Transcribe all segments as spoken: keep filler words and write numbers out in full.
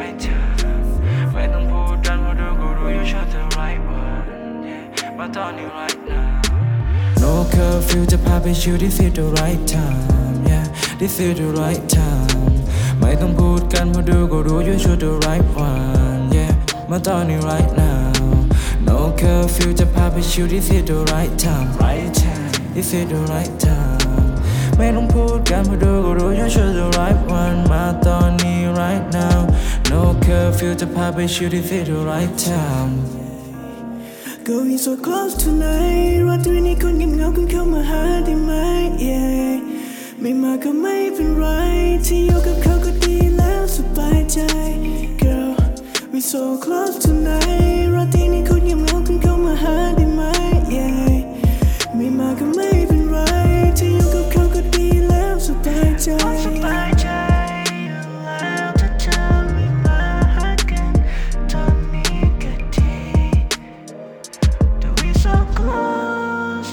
right time ไม่ต้องพูดกันเพราะดูก็รู้ you chose the right one yeah มาตอนนี้ right now No curfew จะพาไปชิล this is the right time yeah this is the right time ไม่ต้องพูดกันเพราะดูก็รู้ you chose the right one yeah มาตอนนี้ right now No curfew จะพาไปชิล this is the right time right time this is the right time ไม่ต้องพูดกันเพราะดูก็รู้ you chose the right one มาตอนนี้ right now No curfew จะพาไปชิล this is the right time Going so close tonight ราตรีนี้คนเงียบเหงาคุณเข้ามาหาได้ไหม yeah ไม่มาก็ไม่เป็นไรที่อยู่กับเขาก็ดีแล้วสบายใจ Girl we so close tonight ราตรีนี้คนเงียบเหงาคุณเข้ามาหาได้ไหม yeah ไม่มาก็ไม่เป็นไรที่อยู่กับเขาก็ดีแล้วสบายใจสบายใจแล้วถ้าเธอไม่มาหากันตอนนี้ก็ดี So close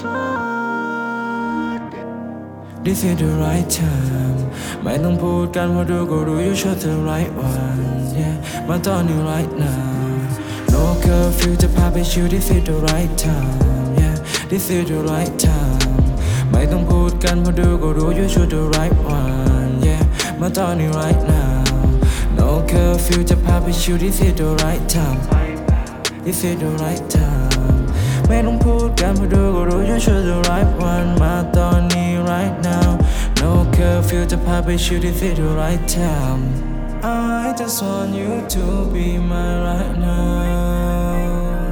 This is the right time ไม่ต้องพูดกันเพราะดูก็รู้ you chose the right one yeah มาตอนนี้ right now No curfew จะพาไปชิล this is the right time yeah this is the right time ไม่ต้องพูดกันเพราะดูก็รู้ you chose the right one yeah มาตอนนี้ right now No curfew จะพาไปชิล this is the right time this is the right time ไม่ต้องพูดกันเพราะดูก็รู้ you chose the right one มาตอนนี้ right now No curfew จะพาไปชิล this is the right time I just want you to be my right now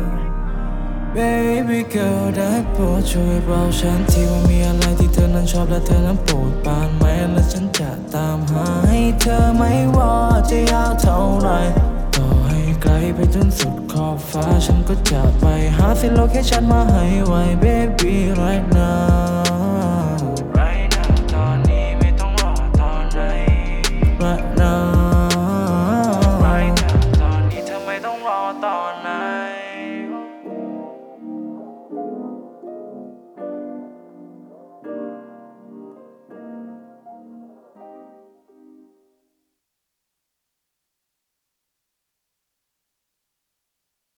Baby girl ได้โปรดช่วยบอกฉันทีว่ามีอะไรที่เธอนั้นชอบและเธอนั้นโปรดปรานไหมและฉันจะตามหาให้เธอไม่ว่าจะยาวเท่าไรต่อให้ไกลไปจนสุดขอบฟ้าฉันก็จะไปหาสิ่งโลเคชั่นมาให้ไว Baby right now